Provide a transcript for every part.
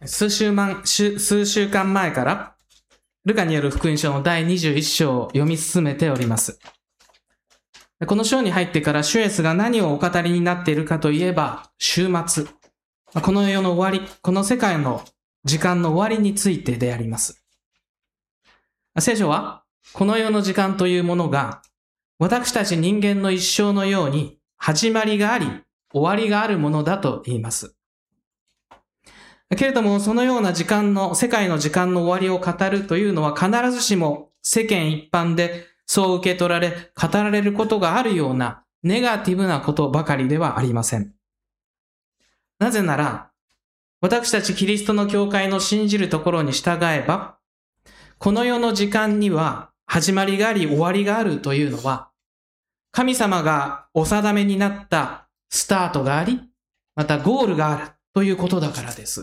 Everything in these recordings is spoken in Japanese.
数週間前から、ルカによる福音書の第21章を読み進めております。この章に入ってから主イエスが何をお語りになっているかといえば、終末。この世の終わり、この世界の時間の終わりについてであります。聖書は、この世の時間というものが、私たち人間の一生のように始まりがあり、終わりがあるものだと言います。けれども、そのような世界の時間の終わりを語るというのは必ずしも世間一般でそう受け取られ、語られることがあるようなネガティブなことばかりではありません。なぜなら、私たちキリストの教会の信じるところに従えば、この世の時間には始まりがあり終わりがあるというのは、神様がお定めになったスタートがあり、またゴールがあるということだからです。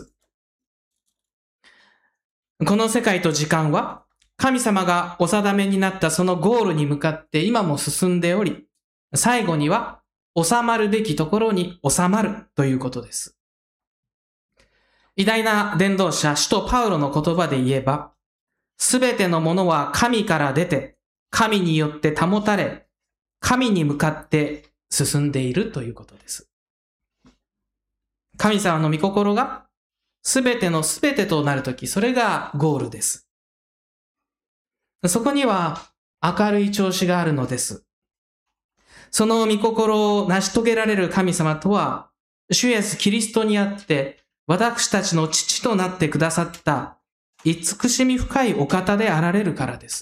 この世界と時間は、神様がお定めになったそのゴールに向かって今も進んでおり、最後には収まるべきところに収まるということです。偉大な伝道者、使徒パウロの言葉で言えば、すべてのものは神から出て、神によって保たれ、神に向かって進んでいるということです。神様の御心がすべてのすべてとなるとき、それがゴールです。そこには明るい調子があるのです。その御心を成し遂げられる神様とは、主イエスキリストにあって、私たちの父となってくださった慈しみ深いお方であられるからです。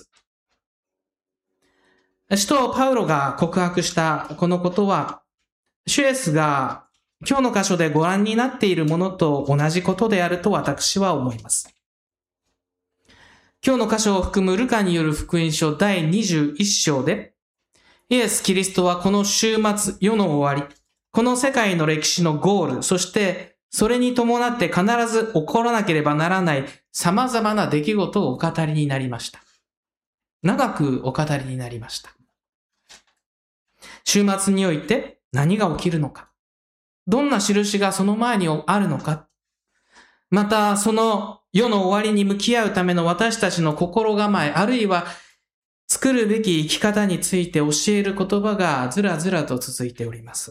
使徒パウロが告白したこのことは、主イエスが今日の箇所でご覧になっているものと同じことであると私は思います。今日の箇所を含むルカによる福音書第21章で、イエス・キリストはこの終末、世の終わり、この世界の歴史のゴール、そしてそれに伴って必ず起こらなければならない様々な出来事をお語りになりました。長くお語りになりました。終末において何が起きるのか、どんな印がその前にあるのか、またその世の終わりに向き合うための私たちの心構え、あるいは作るべき生き方について教える言葉がずらずらと続いております。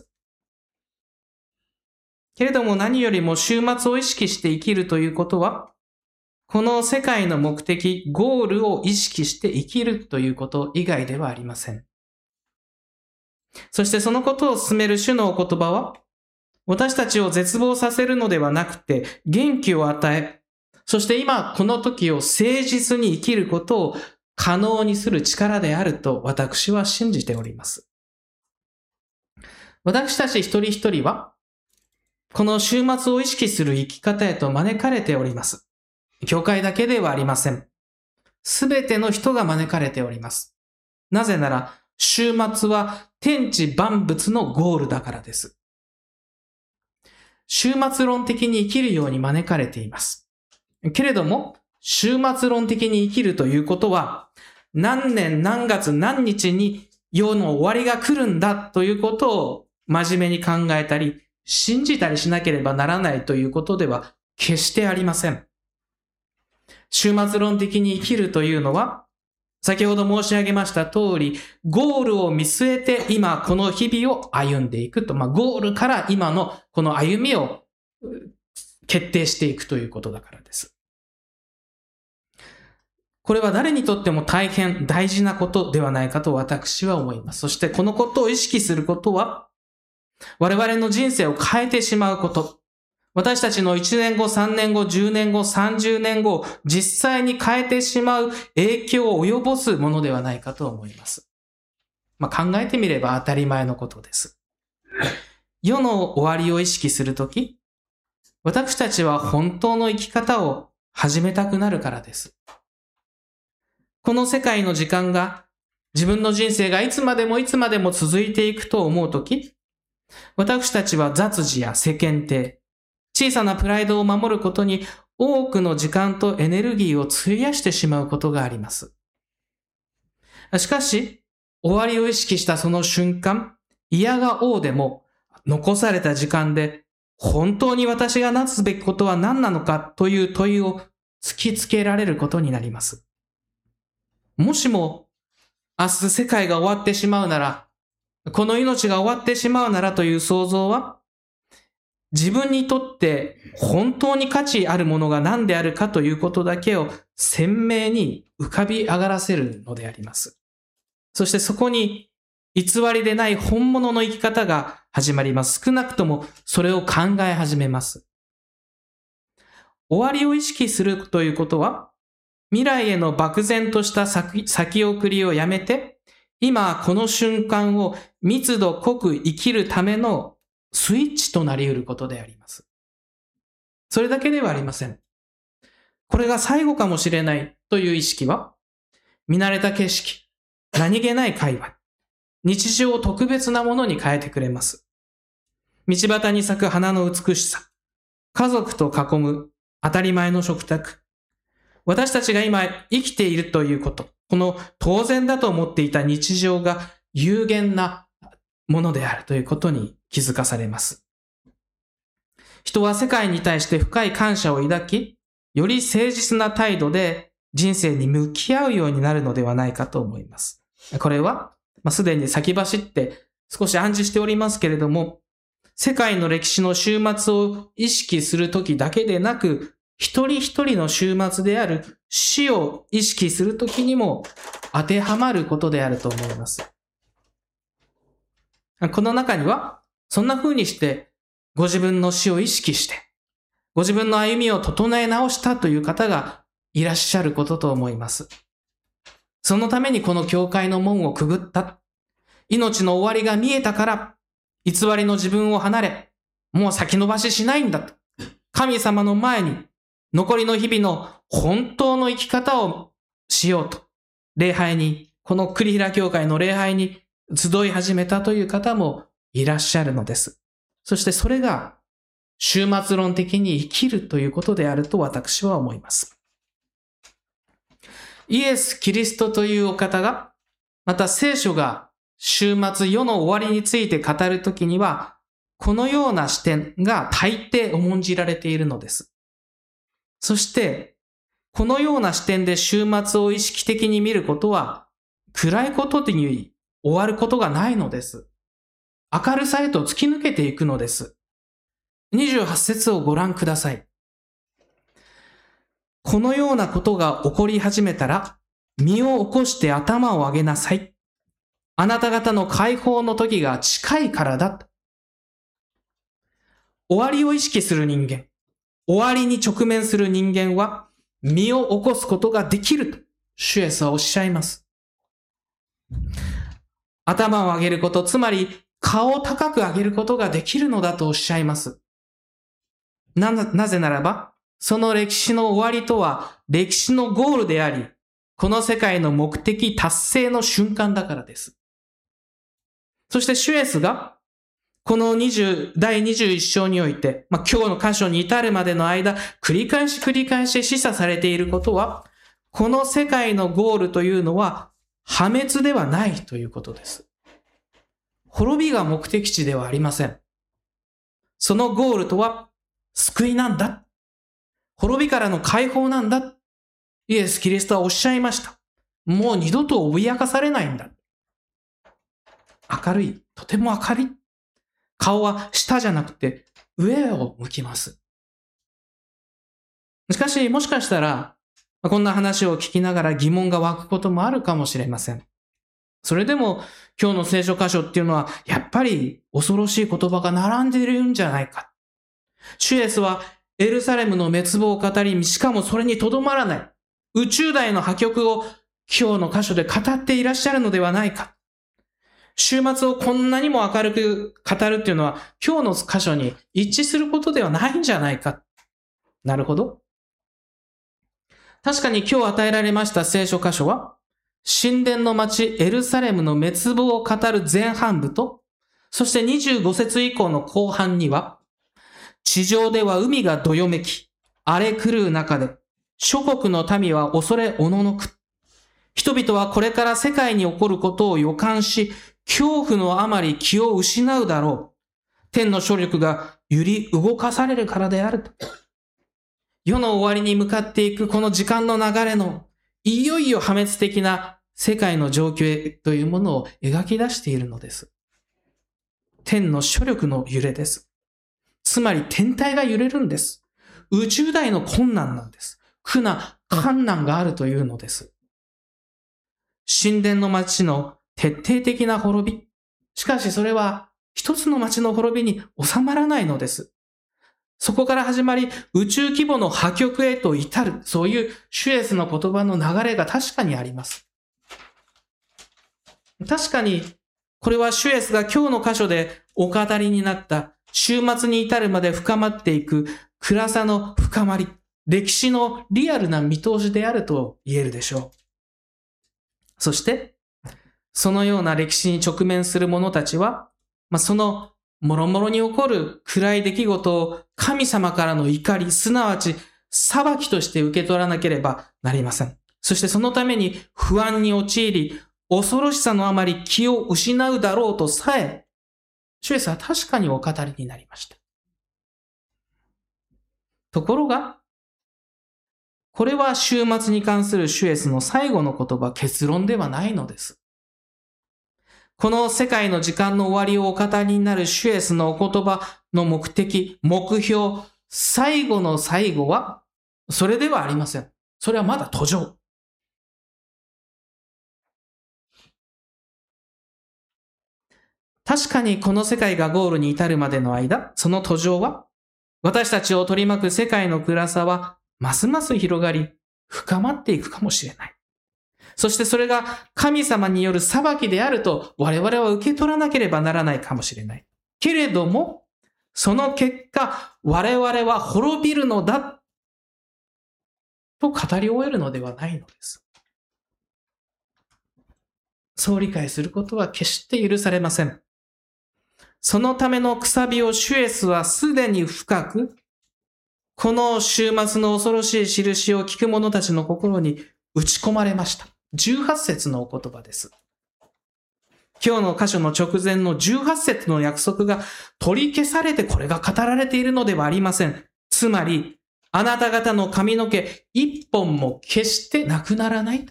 けれども何よりも終末を意識して生きるということは、この世界の目的、ゴールを意識して生きるということ以外ではありません。そしてそのことを進める主のお言葉は、私たちを絶望させるのではなくて、元気を与え、そして今この時を誠実に生きることを可能にする力であると私は信じております。私たち一人一人は、この終末を意識する生き方へと招かれております。教会だけではありません。すべての人が招かれております。なぜなら、終末は天地万物のゴールだからです。終末論的に生きるように招かれています。けれども、終末論的に生きるということは、何年何月何日に世の終わりが来るんだということを真面目に考えたり、信じたりしなければならないということでは決してありません。終末論的に生きるというのは、先ほど申し上げました通り、ゴールを見据えて今この日々を歩んでいくと、ゴールから今のこの歩みを決定していくということだからです。これは誰にとっても大変大事なことではないかと私は思います。そしてこのことを意識することは、我々の人生を変えてしまうこと、私たちの1年後、3年後、10年後、30年後、実際に変えてしまう影響を及ぼすものではないかと思います。考えてみれば当たり前のことです。世の終わりを意識するとき、私たちは本当の生き方を始めたくなるからです。この世界の時間が、自分の人生がいつまでも続いていくと思うとき、私たちは雑事や世間体、小さなプライドを守ることに多くの時間とエネルギーを費やしてしまうことがあります。しかし、終わりを意識したその瞬間、いやが応でも残された時間で本当に私がなすべきことは何なのかという問いを突きつけられることになります。もしも明日世界が終わってしまうなら、この命が終わってしまうならという想像は、自分にとって本当に価値あるものが何であるかということだけを鮮明に浮かび上がらせるのであります。そしてそこに偽りでない本物の生き方が始まります。少なくともそれを考え始めます。終わりを意識するということは、未来への漠然とした先送りをやめて、今この瞬間を密度濃く生きるためのスイッチとなり得ることであります。それだけではありません。これが最後かもしれないという意識は、見慣れた景色、何気ない会話、日常を特別なものに変えてくれます。道端に咲く花の美しさ、家族と囲む当たり前の食卓、私たちが今生きているということ、この当然だと思っていた日常が有限なものであるということに気づかされます。人は世界に対して深い感謝を抱き、より誠実な態度で人生に向き合うようになるのではないかと思います。これは、すでに先走って少し暗示しておりますけれども、世界の歴史の終末を意識するときだけでなく、一人一人の終末である死を意識するときにも当てはまることであると思います。この中には、そんな風にしてご自分の死を意識して、ご自分の歩みを整え直したという方がいらっしゃることと思います。そのためにこの教会の門をくぐった。命の終わりが見えたから、偽りの自分を離れ、もう先延ばししないんだと。神様の前に、残りの日々の本当の生き方をしようと。礼拝に、この栗平教会の礼拝に集い始めたという方もいらっしゃるのです。そしてそれが終末論的に生きるということであると私は思います。イエス・キリストというお方が、また聖書が終末世の終わりについて語るときには、このような視点が大抵重んじられているのです。そして、このような視点で終末を意識的に見ることは、暗いことに終わることがないのです。明るさへと突き抜けていくのです。28節をご覧ください。このようなことが起こり始めたら、身を起こして頭を上げなさい。あなた方の解放の時が近いからだ。終わりを意識する人間、終わりに直面する人間は、身を起こすことができると、主イエスはおっしゃいます。頭を上げること、つまり顔を高く上げることができるのだとおっしゃいます。なぜならば、その歴史の終わりとは歴史のゴールであり、この世界の目的達成の瞬間だからです。そして主イエスが、この第21章において、今日の箇所に至るまでの間、繰り返し示唆されていることは、この世界のゴールというのは破滅ではないということです。滅びが目的地ではありません。そのゴールとは救いなんだ。滅びからの解放なんだ。イエス・キリストはおっしゃいました。もう二度と脅かされないんだ。明るい。とても明るい。顔は下じゃなくて上を向きます。しかし、もしかしたら、こんな話を聞きながら疑問が湧くこともあるかもしれません。それでも、今日の聖書箇所っていうのは、やっぱり恐ろしい言葉が並んでいるんじゃないか。主イエスはエルサレムの滅亡を語り、しかもそれにとどまらない。宇宙大の破局を今日の箇所で語っていらっしゃるのではないか。終末をこんなにも明るく語るっていうのは、今日の箇所に一致することではないんじゃないか。なるほど。確かに今日与えられました聖書箇所は、神殿の町エルサレムの滅亡を語る前半部と、そして25節以降の後半には、地上では海がどよめき、荒れ狂う中で、諸国の民は恐れおののく。人々はこれから世界に起こることを予感し、恐怖のあまり気を失うだろう。 天の処力が揺り動かされるからであると。世の終わりに向かっていくこの時間の流れの、いよいよ破滅的な世界の状況というものを描き出しているのです。天の処力の揺れです。つまり天体が揺れるんです。宇宙大の困難なんです。苦難、困難があるというのです。神殿の町の徹底的な滅び。しかしそれは一つの町の滅びに収まらないのです。そこから始まり宇宙規模の破局へと至る、そういうシュエスの言葉の流れが確かにあります。確かにこれはシュエスが今日の箇所でお語りになった終末に至るまで深まっていく暗さの深まり、歴史のリアルな見通しであると言えるでしょう。そして、そのような歴史に直面する者たちは、そのもろもろに起こる暗い出来事を神様からの怒り、すなわち裁きとして受け取らなければなりません。そしてそのために不安に陥り、恐ろしさのあまり気を失うだろうとさえ、シュエスは確かにお語りになりました。ところが、これは終末に関するシュエスの最後の言葉、結論ではないのです。この世界の時間の終わりをお語りになるシュエスのお言葉の目的、目標、最後の最後は、それではありません。それはまだ途上。確かにこの世界がゴールに至るまでの間、その途上は、私たちを取り巻く世界の暗さは、ますます広がり、深まっていくかもしれない。そしてそれが神様による裁きであると我々は受け取らなければならないかもしれない。けれども、その結果、我々は滅びるのだと語り終えるのではないのです。そう理解することは決して許されません。そのためのくさびをシュエスはすでに深く、この終末の恐ろしい印を聞く者たちの心に打ち込まれました。18節のお言葉です。今日の箇所の直前の18節の約束が取り消されてこれが語られているのではありません。つまり、あなた方の髪の毛一本も決してなくならない。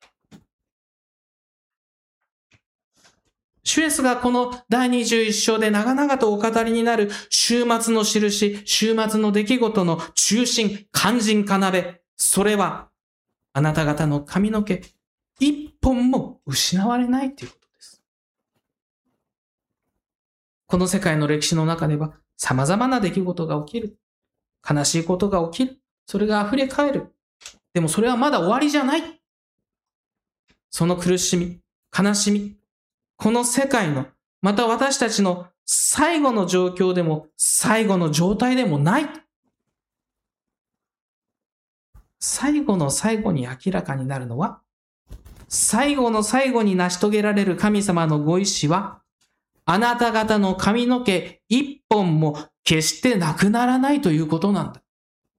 シュエスがこの第21章で長々とお語りになる終末の印、終末の出来事の中心、肝心要、それはあなた方の髪の毛一本も失われないということです。この世界の歴史の中では様々な出来事が起きる。悲しいことが起きる。それが溢れ返る。でもそれはまだ終わりじゃない。その苦しみ、悲しみ、この世界の、また私たちの最後の状況でも、最後の状態でもない。最後の最後に明らかになるのは、最後の最後に成し遂げられる神様のご意志は、あなた方の髪の毛一本も決してなくならないということなんだ。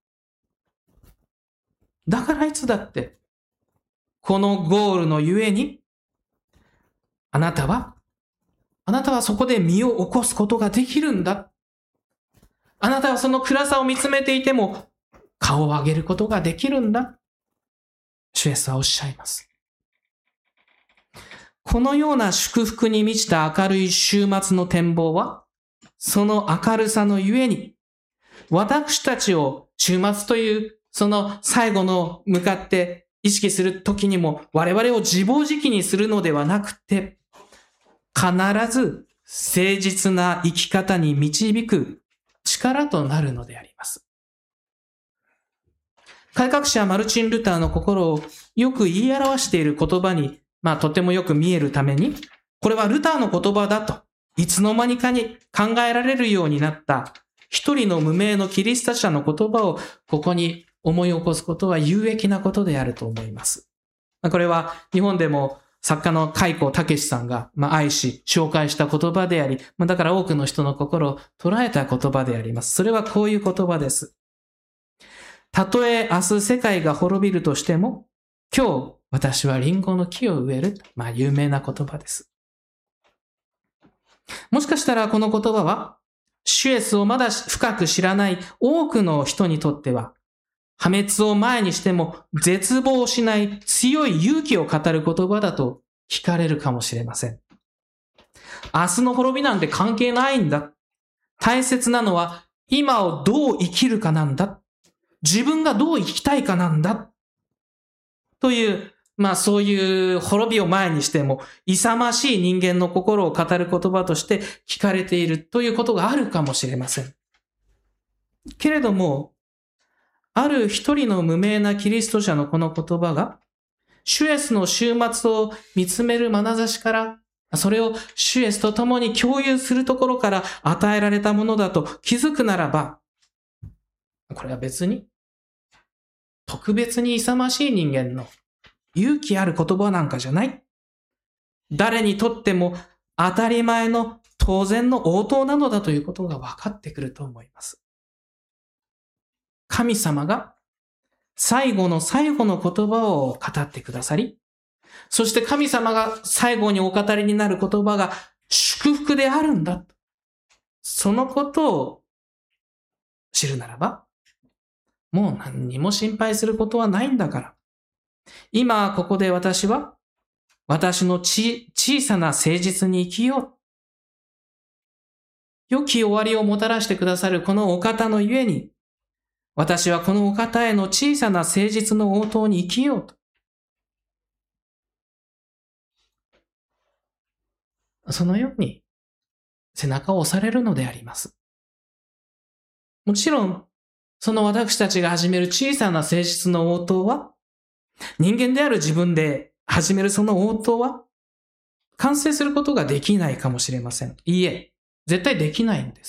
だからいつだって、このゴールのゆえに、あなたはそこで身を起こすことができるんだ。あなたはその暗さを見つめていても、顔を上げることができるんだ。シュエスはおっしゃいます。このような祝福に満ちた明るい終末の展望は、その明るさのゆえに、私たちを終末というその最後の向かって意識するときにも我々を自暴自棄にするのではなくて、必ず誠実な生き方に導く力となるのであります。改革者マルチン・ルターの心をよく言い表している言葉に、とてもよく見えるために、これはルターの言葉だと、いつの間にかに考えられるようになった一人の無名のキリスト者の言葉をここに思い起こすことは有益なことであると思います。これは日本でも作家の海光武さんが愛し紹介した言葉であり、だから多くの人の心を捉えた言葉であります。それはこういう言葉です。たとえ明日世界が滅びるとしても、今日私はリンゴの木を植える。有名な言葉です。もしかしたらこの言葉は、 主イエスをまだ深く知らない多くの人にとっては、破滅を前にしても絶望しない強い勇気を語る言葉だと聞かれるかもしれません。明日の滅びなんて関係ないんだ。大切なのは今をどう生きるかなんだ。自分がどう生きたいかなんだ。という、そういう滅びを前にしても勇ましい人間の心を語る言葉として聞かれているということがあるかもしれません。けれども、ある一人の無名なキリスト者のこの言葉が、主イエスの終末を見つめる眼差しから、それを主イエスと共に共有するところから与えられたものだと気づくならば、これは別に、特別に勇ましい人間の勇気ある言葉なんかじゃない。誰にとっても当たり前の当然の応答なのだということが分かってくると思います。神様が最後の最後の言葉を語ってくださり、そして神様が最後にお語りになる言葉が祝福であるんだ。そのことを知るならば、もう何にも心配することはないんだから。今ここで私は私の小さな誠実に生きよう。良き終わりをもたらしてくださるこのお方のゆえに、私はこのお方への小さな誠実の応答に生きようと。そのように背中を押されるのであります。もちろん、その私たちが始める小さな誠実の応答は、人間である自分で始めるその応答は、完成することができないかもしれません。いいえ、絶対できないんです。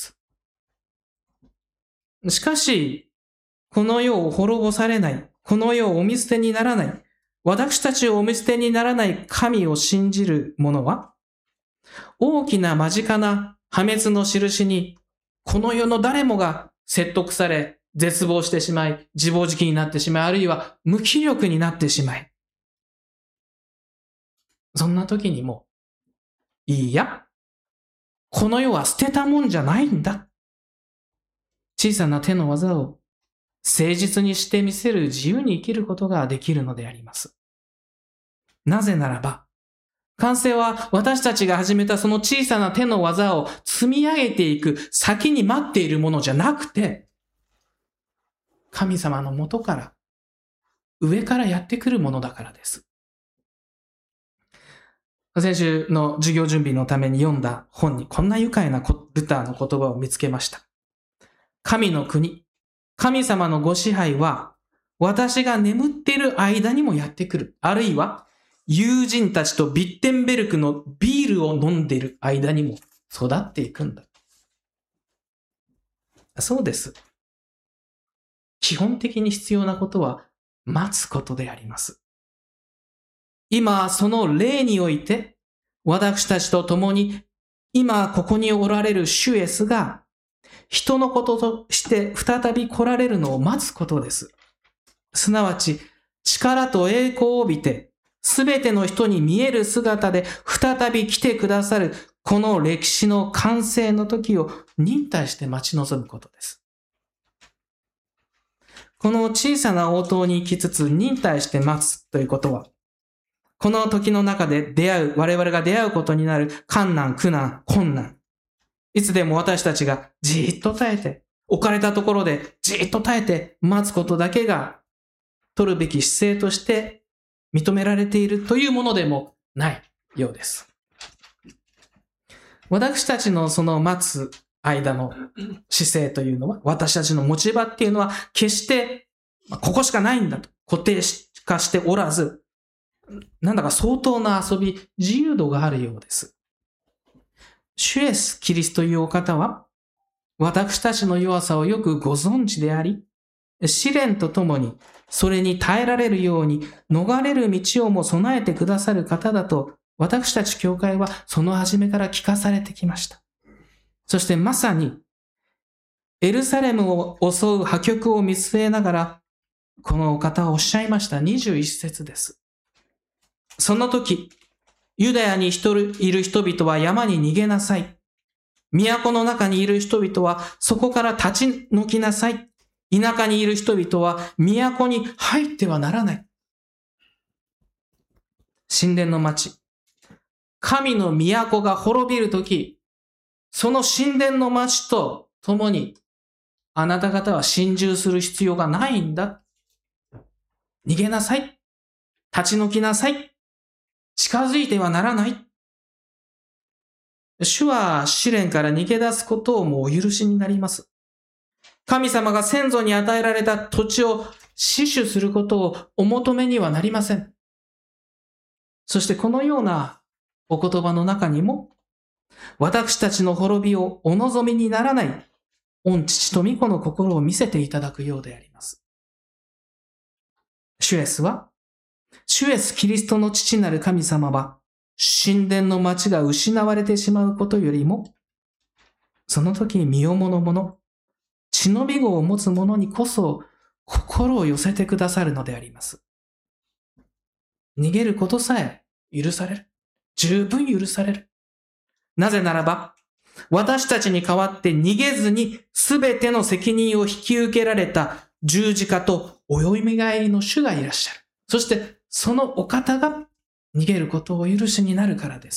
しかし、この世を滅ぼされない、この世をお見捨てにならない、私たちをお見捨てにならない神を信じる者は、大きな間近な破滅の印に、この世の誰もが説得され、絶望してしまい、自暴自棄になってしまい、あるいは無気力になってしまい。そんな時にも、いいや、この世は捨てたもんじゃないんだ。小さな手の技を誠実にしてみせる自由に生きることができるのであります。なぜならば、完成は私たちが始めたその小さな手の技を積み上げていく先に待っているものじゃなくて、神様の元から、上からやってくるものだからです。先週の授業準備のために読んだ本にこんな愉快なルターの言葉を見つけました。神の国、神様のご支配は私が眠っている間にもやってくる。あるいは友人たちとビッテンベルクのビールを飲んでいる間にも育っていくんだ。そうです。基本的に必要なことは待つことであります。今その例において私たちと共に今ここにおられる主イエスが人のこととして再び来られるのを待つことです。すなわち力と栄光を帯びてすべての人に見える姿で再び来てくださるこの歴史の完成の時を忍耐して待ち望むことです。この小さな応答に行きつつ忍耐して待つということは、この時の中で我々が出会うことになる困難、苦難、困難。いつでも私たちがじーっと耐えて、置かれたところでじーっと耐えて待つことだけが取るべき姿勢として認められているというものでもないようです。私たちのその待つ間の姿勢というのは、私たちの持ち場っていうのは決してここしかないんだと固定化しておらず、なんだか相当な遊び、自由度があるようです。主イエス・キリストというお方は、私たちの弱さをよくご存知であり、試練とともにそれに耐えられるように逃れる道をも備えてくださる方だと、私たち教会はその初めから聞かされてきました。そしてまさに、エルサレムを襲う破局を見据えながら、このお方はおっしゃいました21節です。その時、ユダヤにいる人々は山に逃げなさい。 都の中にいる人々はそこから立ち退きなさい。田舎にいる人々は都に入ってはならない。神殿の町。神の都が滅びるとき、その神殿の町と共にあなた方は心中する必要がないんだ。逃げなさい。立ち退きなさい。近づいてはならない。主は試練から逃げ出すことをもうお許しになります。神様が先祖に与えられた土地を死守することをお求めにはなりません。そしてこのようなお言葉の中にも、私たちの滅びをお望みにならない御父と御子の心を見せていただくようであります。主イエスキリストの父なる神様は、神殿の町が失われてしまうことよりも、その時に身重の者、血のびごを持つ者にこそ心を寄せてくださるのであります。逃げることさえ許される。十分許される。なぜならば、私たちに代わって逃げずに全ての責任を引き受けられた十字架とおよみがえりの主がいらっしゃる。そしてそのお方が逃げることをお許しになるからです。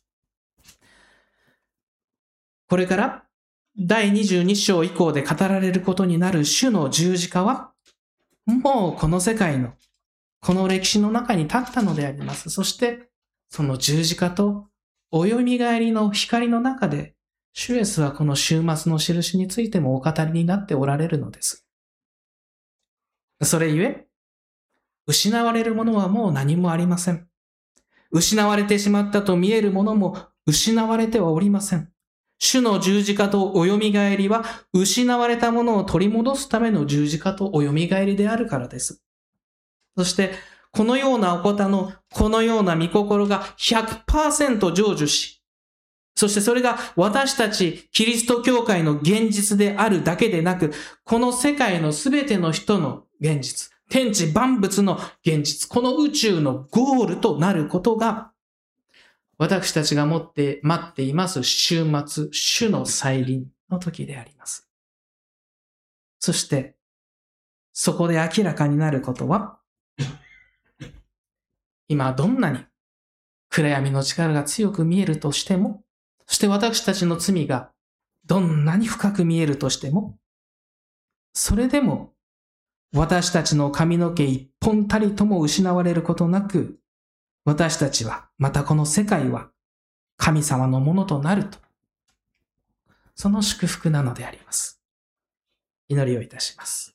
これから第22章以降で語られることになる主の十字架は、もうこの世界の、この歴史の中に立ったのであります。そしてその十字架とおよみがえりの光の中で、主イエスはこの終末の印についてもお語りになっておられるのです。それゆえ、失われるものはもう何もありません。失われてしまったと見えるものも失われてはおりません。主の十字架とおよみがえりは、失われたものを取り戻すための十字架とおよみがえりであるからです。そして、このようなお方の、このような御心が 100% 成就し、そしてそれが私たちキリスト教会の現実であるだけでなく、この世界のすべての人の現実、天地万物の現実、この宇宙のゴールとなることが、私たちが待っています終末、主の再臨の時であります。そして、そこで明らかになることは、今どんなに暗闇の力が強く見えるとしても、そして私たちの罪がどんなに深く見えるとしても、それでも私たちの髪の毛一本たりとも失われることなく、私たちは、またこの世界は神様のものとなると、その祝福なのであります。祈りをいたします。